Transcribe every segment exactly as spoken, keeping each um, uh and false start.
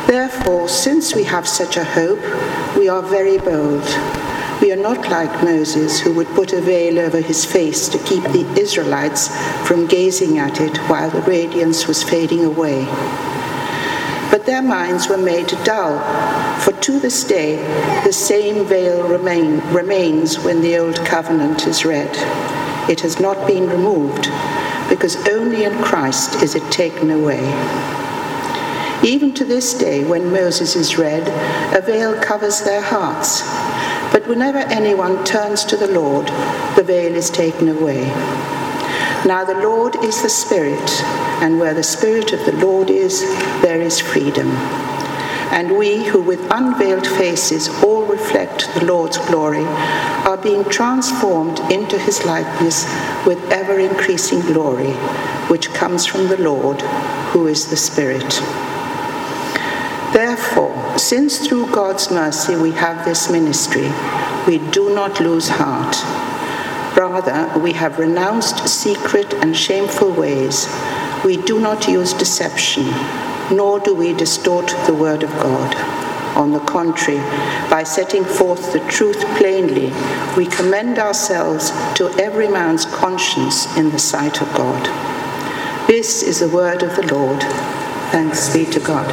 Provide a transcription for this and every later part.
Therefore, since we have such a hope, we are very bold. We are not like Moses, who would put a veil over his face to keep the Israelites from gazing at it while the radiance was fading away. But their minds were made dull, for to this day the same veil remain, remains when the Old Covenant is read. It has not been removed, because only in Christ is it taken away. Even to this day, when Moses is read, a veil covers their hearts. But whenever anyone turns to the Lord, the veil is taken away. Now the Lord is the Spirit, and where the Spirit of the Lord is, there is freedom. And we, who with unveiled faces all reflect the Lord's glory, are being transformed into his likeness with ever-increasing glory, which comes from the Lord, who is the Spirit. Therefore, since through God's mercy we have this ministry, we do not lose heart. Rather, we have renounced secret and shameful ways. We do not use deception, nor do we distort the word of God. On the contrary, by setting forth the truth plainly, we commend ourselves to every man's conscience in the sight of God. This is the word of the Lord. Thanks be to God.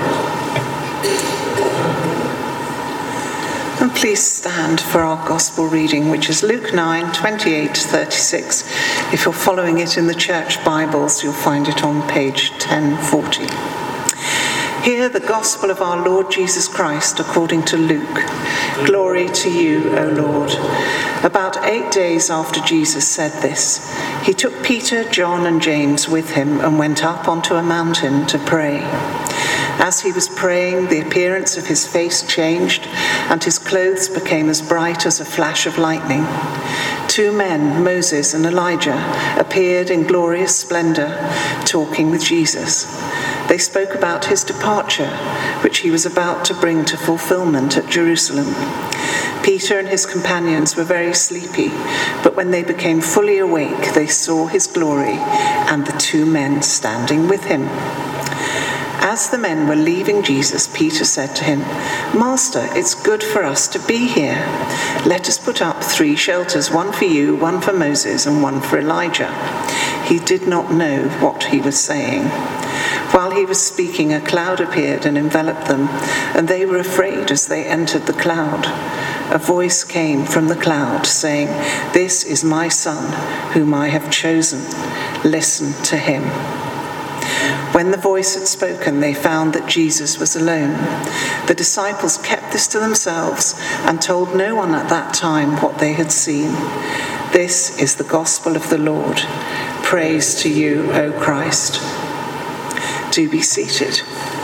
And please stand for our gospel reading, which is Luke nine, twenty-eight to thirty-six. If you're following it in the church Bibles, you'll find it on page ten forty. Hear the gospel of our Lord Jesus Christ according to Luke. Glory to you, O Lord. About eight days after Jesus said this, he took Peter, John, and James with him and went up onto a mountain to pray. As he was praying, the appearance of his face changed, and his clothes became as bright as a flash of lightning. Two men, Moses and Elijah, appeared in glorious splendor, talking with Jesus. They spoke about his departure, which he was about to bring to fulfillment at Jerusalem. Peter and his companions were very sleepy, but when they became fully awake, they saw his glory and the two men standing with him. As the men were leaving Jesus, Peter said to him, "Master, it's good for us to be here. Let us put up three shelters, one for you, one for Moses, and one for Elijah." He did not know what he was saying. While he was speaking, a cloud appeared and enveloped them, and they were afraid as they entered the cloud. A voice came from the cloud saying, "This is my son, whom I have chosen. Listen to him." When the voice had spoken, they found that Jesus was alone. The disciples kept this to themselves and told no one at that time what they had seen. This is the gospel of the Lord. Praise to you, O Christ. Do be seated.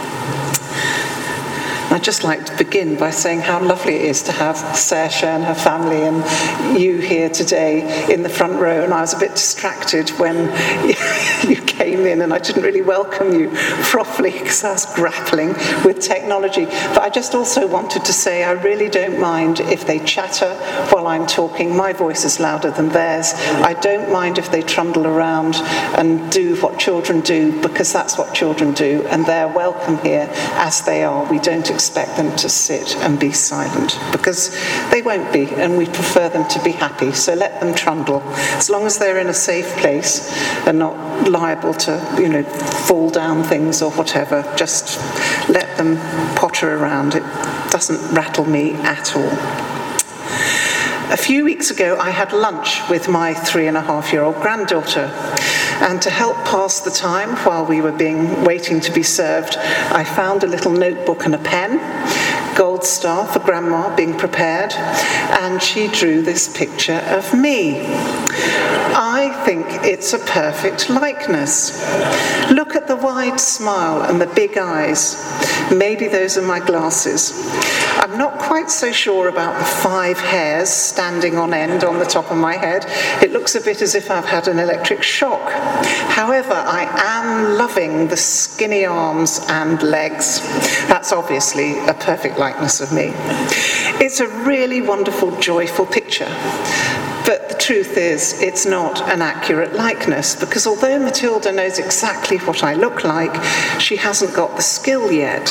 I'd just like to begin by saying how lovely it is to have Saoirse and her family and you here today in the front row. And I was a bit distracted when you came in and I didn't really welcome you properly because I was grappling with technology. But I just also wanted to say I really don't mind if they chatter while I'm talking. My voice is louder than theirs. I don't mind if they trundle around and do what children do, because that's what children do, and they're welcome here as they are. We don't expect them to sit and be silent, because they won't be, and we prefer them to be happy. So let them trundle, as long as they're in a safe place and not liable to, you know, fall down things or whatever. Just let them potter around. It doesn't rattle me at all. A few weeks ago, I had lunch with my three and a half year old granddaughter. And to help pass the time while we were being waiting to be served, I found a little notebook and a pen, gold star for Grandma being prepared, and she drew this picture of me. I think it's a perfect likeness. Look at the wide smile and the big eyes. Maybe those are my glasses. I'm not quite so sure about the five hairs standing on end on the top of my head. It looks a bit as if I've had an electric shock. However, I am loving the skinny arms and legs. That's obviously a perfect likeness of me. It's a really wonderful, joyful picture. But the truth is, it's not an accurate likeness, because although Matilda knows exactly what I look like, she hasn't got the skill yet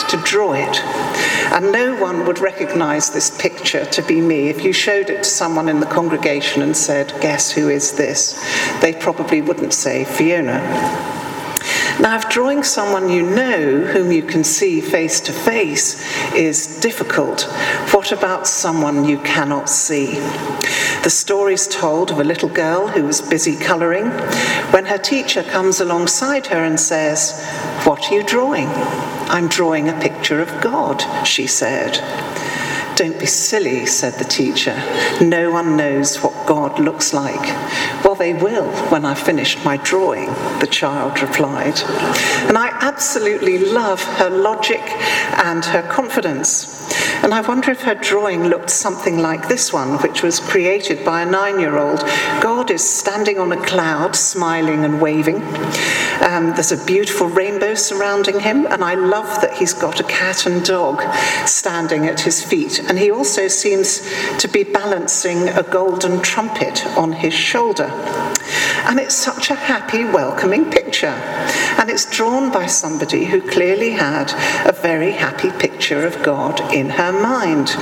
to draw it. And no one would recognize this picture to be me. If you showed it to someone in the congregation and said, "Guess who is this?" they probably wouldn't say Fiona. Now, if drawing someone you know, whom you can see face to face, is difficult, what about someone you cannot see? The story's told of a little girl who was busy colouring when her teacher comes alongside her and says, "What are you drawing?" "I'm drawing a picture of God," she said. "Don't be silly," said the teacher. "No one knows what God looks like." "Well, they will when I've finished my drawing," the child replied. And I absolutely love her logic and her confidence. And I wonder if her drawing looked something like this one, which was created by a nine-year-old. God is standing on a cloud, smiling and waving. Um, there's a beautiful rainbow surrounding him, and I love that he's got a cat and dog standing at his feet. And he also seems to be balancing a golden trumpet on his shoulder. And it's such a happy, welcoming picture. And it's drawn by somebody who clearly had a very happy picture of God in her mind.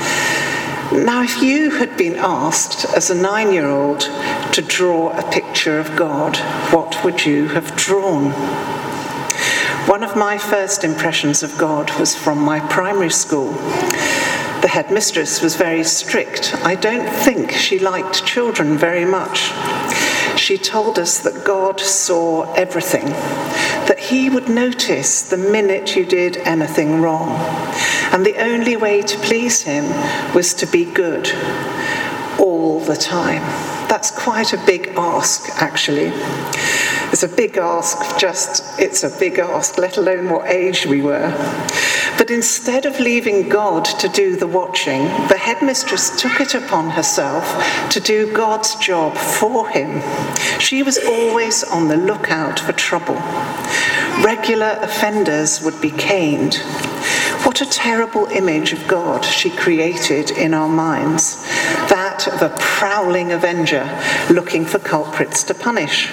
Now, if you had been asked as a nine-year-old to draw a picture of God, what would you have drawn? One of my first impressions of God was from my primary school. The headmistress was very strict. I don't think she liked children very much. She told us that God saw everything, that he would notice the minute you did anything wrong, and the only way to please him was to be good all the time. That's quite a big ask, actually. It's a big ask, just, it's a big ask, let alone what age we were. But instead of leaving God to do the watching, the headmistress took it upon herself to do God's job for him. She was always on the lookout for trouble. Regular offenders would be caned. What a terrible image of God she created in our minds, that of a prowling avenger looking for culprits to punish.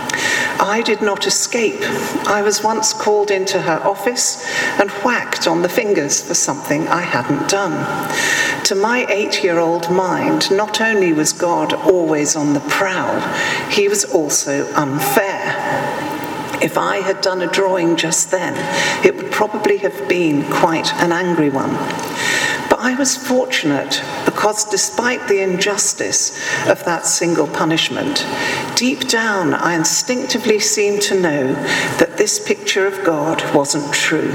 I did not escape. I was once called into her office and whacked on the fingers for something I hadn't done. To my eight-year-old mind, not only was God always on the prowl, he was also unfair. If I had done a drawing just then, it would probably have been quite an angry one. But I was fortunate because despite the injustice of that single punishment, deep down I instinctively seemed to know that this picture of God wasn't true.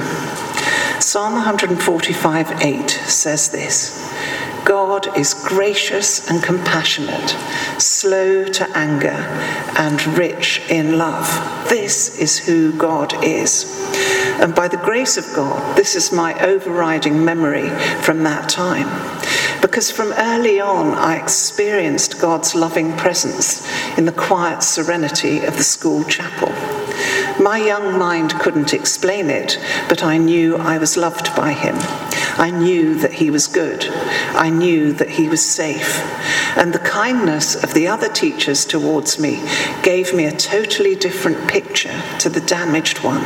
Psalm one forty-five eight says this: God is gracious and compassionate, slow to anger, and rich in love. This is who God is. And by the grace of God, this is my overriding memory from that time. Because from early on, I experienced God's loving presence in the quiet serenity of the school chapel. My young mind couldn't explain it, but I knew I was loved by him. I knew that he was good. I knew that he was safe. And the kindness of the other teachers towards me gave me a totally different picture to the damaged one.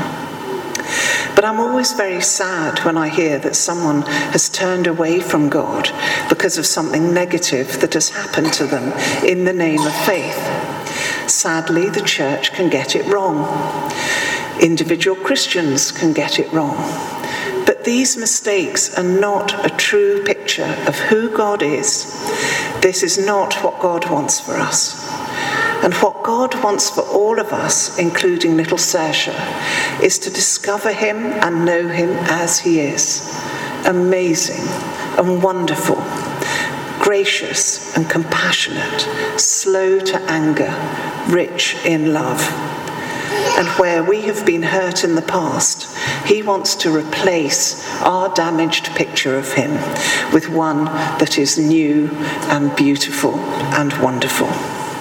But I'm always very sad when I hear that someone has turned away from God because of something negative that has happened to them in the name of faith. Sadly, the church can get it wrong. Individual Christians can get it wrong. But these mistakes are not a true picture of who God is. This is not what God wants for us. And what God wants for all of us, including little Saoirse, is to discover him and know him as he is. Amazing and wonderful, gracious and compassionate, slow to anger, rich in love. And where we have been hurt in the past, he wants to replace our damaged picture of him with one that is new and beautiful and wonderful.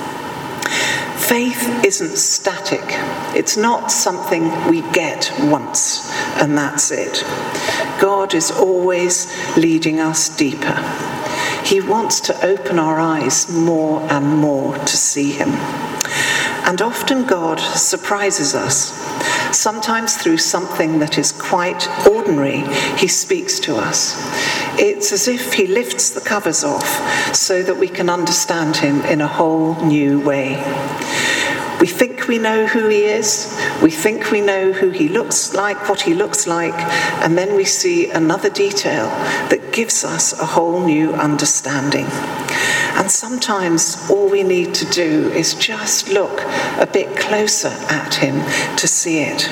Faith isn't static. It's not something we get once and that's it. God is always leading us deeper. He wants to open our eyes more and more to see him. And often God surprises us. Sometimes through something that is quite ordinary, he speaks to us. It's as if he lifts the covers off so that we can understand him in a whole new way. We think we know who he is, we think we know who he looks like, what he looks like, and then we see another detail that gives us a whole new understanding. And sometimes all we need to do is just look a bit closer at him to see it.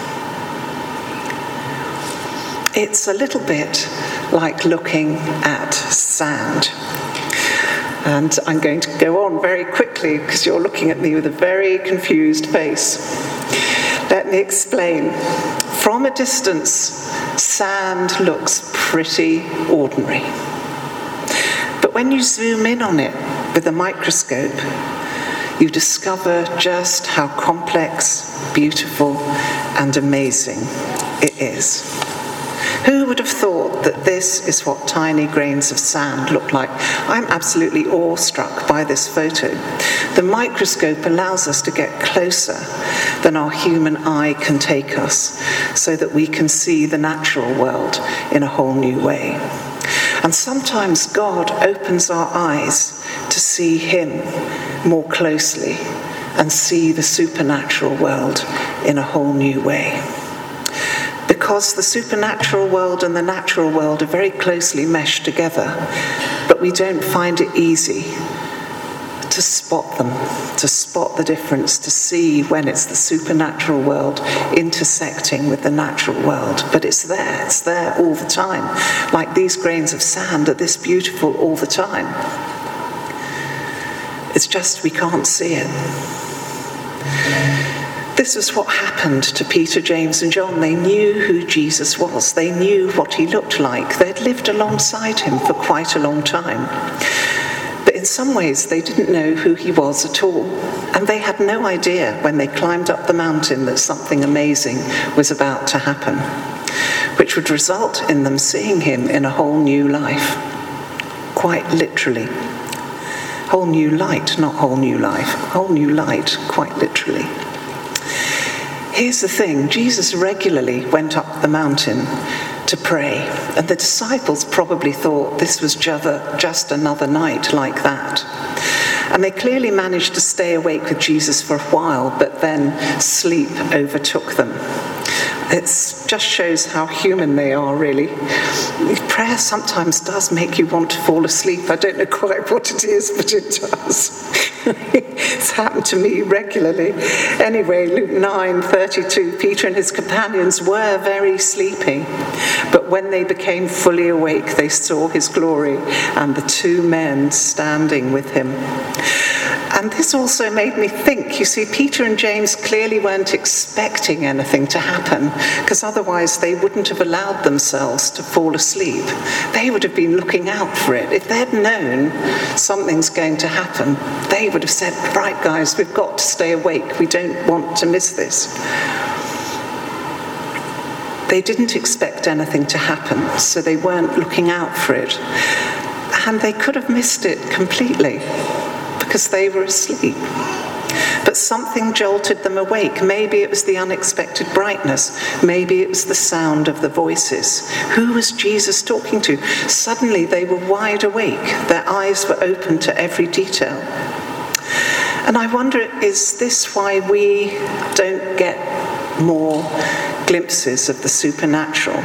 It's a little bit like looking at sand. And I'm going to go on very quickly because you're looking at me with a very confused face. Let me explain. From a distance, sand looks pretty ordinary. But when you zoom in on it with a microscope, you discover just how complex, beautiful, and amazing it is. Who would have thought that this is what tiny grains of sand look like? I'm absolutely awestruck by this photo. The microscope allows us to get closer than our human eye can take us, so that we can see the natural world in a whole new way. And sometimes God opens our eyes to see him more closely and see the supernatural world in a whole new way. Because the supernatural world and the natural world are very closely meshed together, but we don't find it easy to spot them, to spot the difference, to see when it's the supernatural world intersecting with the natural world. But it's there, it's there all the time. Like these grains of sand are this beautiful all the time. It's just we can't see it. This was what happened to Peter, James, and John. They knew who Jesus was. They knew what he looked like. They'd lived alongside him for quite a long time. But in some ways, they didn't know who he was at all. And they had no idea when they climbed up the mountain that something amazing was about to happen, which would result in them seeing him in a whole new life. Quite literally. Whole new light, not whole new life. Whole new light, quite literally. Here's the thing, Jesus regularly went up the mountain to pray, and the disciples probably thought this was just another night like that. And they clearly managed to stay awake with Jesus for a while, but then sleep overtook them. It just shows how human they are, really. Prayer sometimes does make you want to fall asleep. I don't know quite what it is, but it does. It's happened to me regularly. Anyway, Luke nine thirty-two, Peter and his companions were very sleepy, but when they became fully awake, they saw his glory and the two men standing with him. And this also made me think, you see, Peter and James clearly weren't expecting anything to happen, because otherwise they wouldn't have allowed themselves to fall asleep. They would have been looking out for it. If they'd known something's going to happen, they would have said, right guys, we've got to stay awake. We don't want to miss this. They didn't expect anything to happen, so they weren't looking out for it. And they could have missed it completely, because they were asleep. But something jolted them awake. Maybe it was the unexpected brightness. Maybe it was the sound of the voices. Who was Jesus talking to? Suddenly they were wide awake. Their eyes were open to every detail. And I wonder, is this why we don't get more glimpses of the supernatural?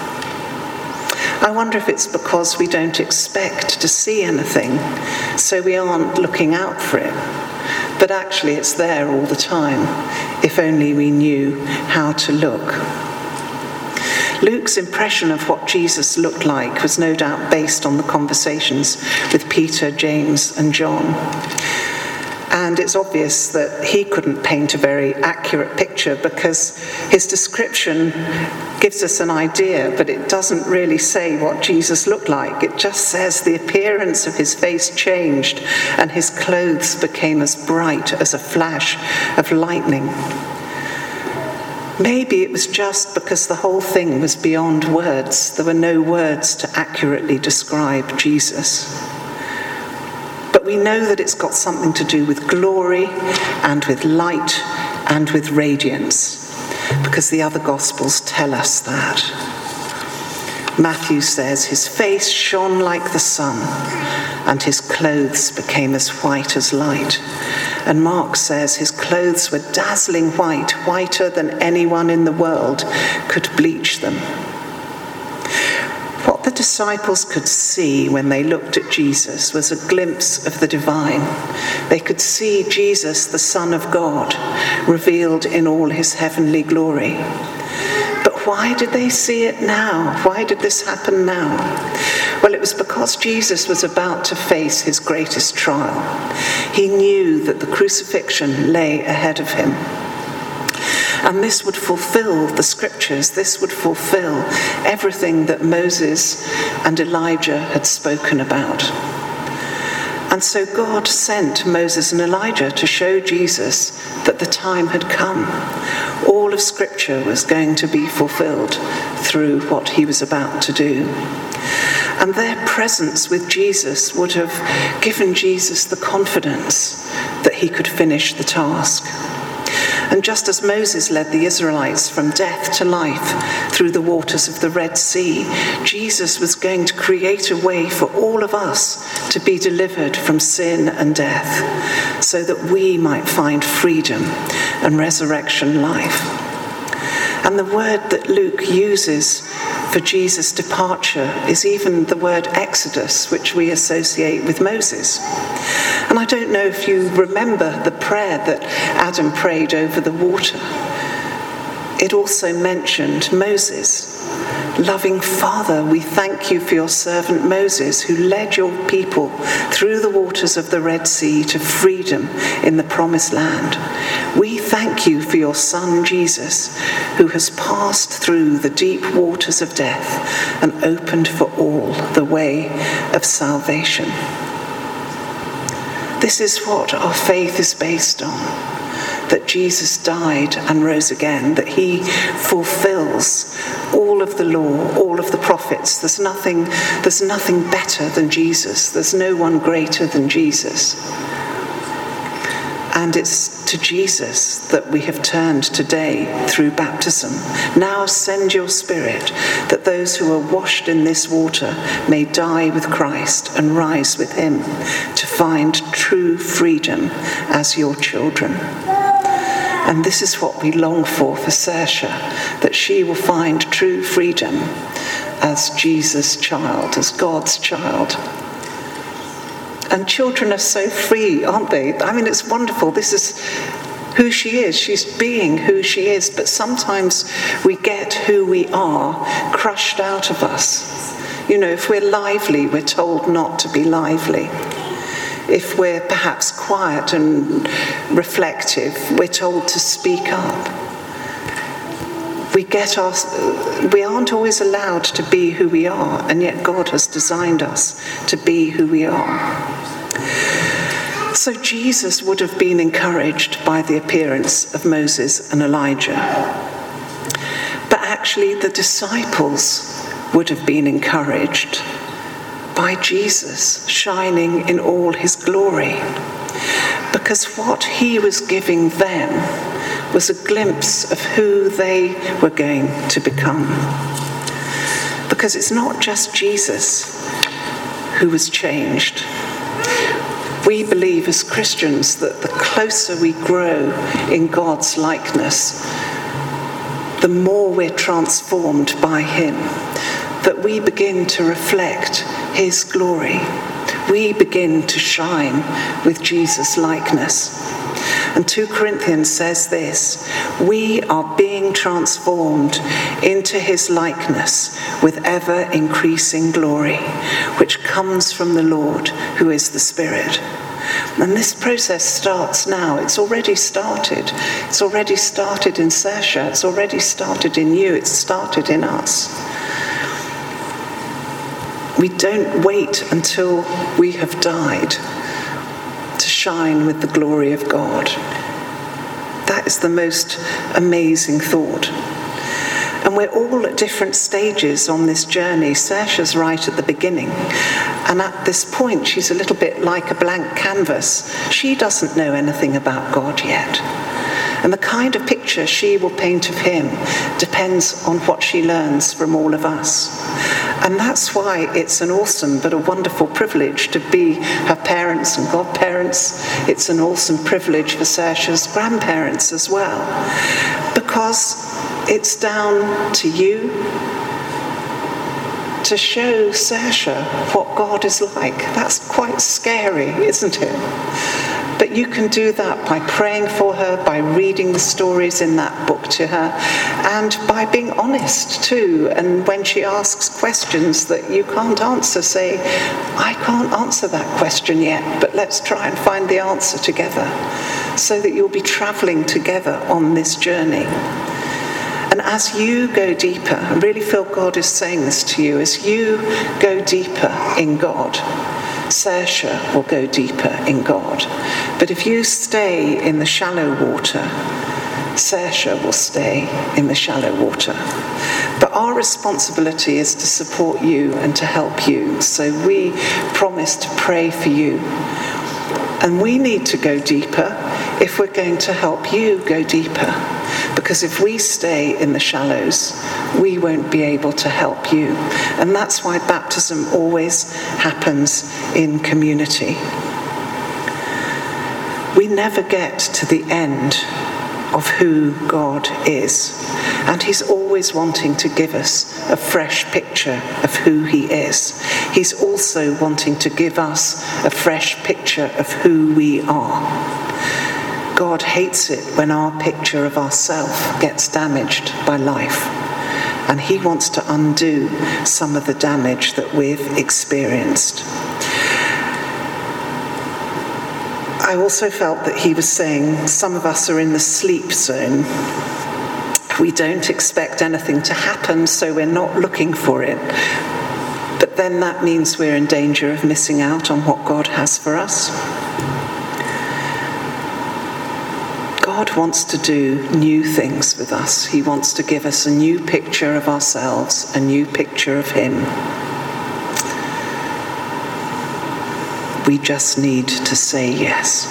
I wonder if it's because we don't expect to see anything, so we aren't looking out for it. But actually it's there all the time, if only we knew how to look. Luke's impression of what Jesus looked like was no doubt based on the conversations with Peter, James, and John. And it's obvious that he couldn't paint a very accurate picture, because his description gives us an idea, but it doesn't really say what Jesus looked like. It just says the appearance of his face changed and his clothes became as bright as a flash of lightning. Maybe it was just because the whole thing was beyond words. There were no words to accurately describe Jesus. But we know that it's got something to do with glory and with light and with radiance. because the other Gospels tell us that. Matthew says his face shone like the sun and his clothes became as white as light. And Mark says his clothes were dazzling white, whiter than anyone in the world could bleach them. What the disciples could see when they looked at Jesus was a glimpse of the divine. They could see Jesus, the Son of God, revealed in all his heavenly glory. But why did they see it now? Why did this happen now? Well, it was because Jesus was about to face his greatest trial. He knew that the crucifixion lay ahead of him. And this would fulfill the scriptures. This would fulfill everything that Moses and Elijah had spoken about. And so God sent Moses and Elijah to show Jesus that the time had come. All of Scripture was going to be fulfilled through what he was about to do. And their presence with Jesus would have given Jesus the confidence that he could finish the task. And just as Moses led the Israelites from death to life through the waters of the Red Sea, Jesus was going to create a way for all of us to be delivered from sin and death, so that we might find freedom and resurrection life. And the word that Luke uses for Jesus' departure is even the word Exodus, which we associate with Moses. And I don't know if you remember the prayer that Adam prayed over the water. It also mentioned Moses. Loving Father, we thank you for your servant Moses, who led your people through the waters of the Red Sea to freedom in the Promised Land. We thank you for your Son Jesus, who has passed through the deep waters of death and opened for all the way of salvation. This is what our faith is based on, that Jesus died and rose again, that he fulfills all of the law, all of the prophets. There's nothing, there's nothing better than Jesus. There's no one greater than Jesus. And it's to Jesus that we have turned today through baptism. Now send your Spirit, that those who are washed in this water may die with Christ and rise with him to find true freedom as your children. And this is what we long for for Saoirse, that she will find true freedom as Jesus' child, as God's child. And children are so free, aren't they? I mean, it's wonderful. This is who she is. She's being who she is. But sometimes we get who we are crushed out of us. You know, if we're lively, we're told not to be lively. If we're perhaps quiet and reflective, we're told to speak up. We get our, we aren't always allowed to be who we are, and yet God has designed us to be who we are. So Jesus would have been encouraged by the appearance of Moses and Elijah. But actually the disciples would have been encouraged by Jesus shining in all his glory, because what he was giving them was a glimpse of who they were going to become. Because it's not just Jesus who was changed. We believe as Christians that the closer we grow in God's likeness, the more we're transformed by him, that we begin to reflect his glory. We begin to shine with Jesus' likeness. And two Corinthians says this: we are being transformed into his likeness with ever increasing glory, which comes from the Lord, who is the Spirit. And this process starts now. It's already started. It's already started in Saoirse. It's already started in you. It's started in us. We don't wait until we have died to shine with the glory of God. That is the most amazing thought. And we're all at different stages on this journey. Saoirse's right at the beginning. And at this point, she's a little bit like a blank canvas. She doesn't know anything about God yet. And the kind of picture she will paint of him depends on what she learns from all of us. And that's why it's an awesome but a wonderful privilege to be her parents and godparents. It's an awesome privilege for Saoirse's grandparents as well, because it's down to you to show Saoirse what God is like. That's quite scary, isn't it? But you can do that by praying for her, by reading the stories in that book to her, and by being honest too. And when she asks questions that you can't answer, say, I can't answer that question yet, but let's try and find the answer together, so that you'll be travelling together on this journey. And as you go deeper, I really feel God is saying this to you, as you go deeper in God, Saoirse will go deeper in God. But if you stay in the shallow water, Saoirse will stay in the shallow water. But our responsibility is to support you and to help you. So we promise to pray for you. And we need to go deeper if we're going to help you go deeper. Because if we stay in the shallows, we won't be able to help you. And that's why baptism always happens in community. We never get to the end of who God is. And he's always wanting to give us a fresh picture of who he is. He's also wanting to give us a fresh picture of who we are. God hates it when our picture of ourselves gets damaged by life. And he wants to undo some of the damage that we've experienced. I also felt that he was saying some of us are in the sleep zone. We don't expect anything to happen, so we're not looking for it. But then that means we're in danger of missing out on what God has for us. God wants to do new things with us. He wants to give us a new picture of ourselves, a new picture of him. We just need to say yes.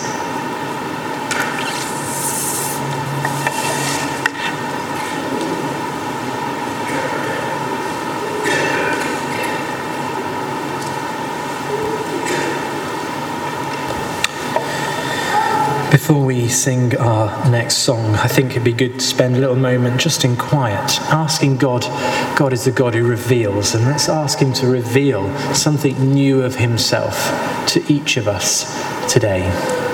Before we sing our next song, I think it'd be good to spend a little moment just in quiet, asking God. God is the God who reveals, and let's ask him to reveal something new of himself to each of us today.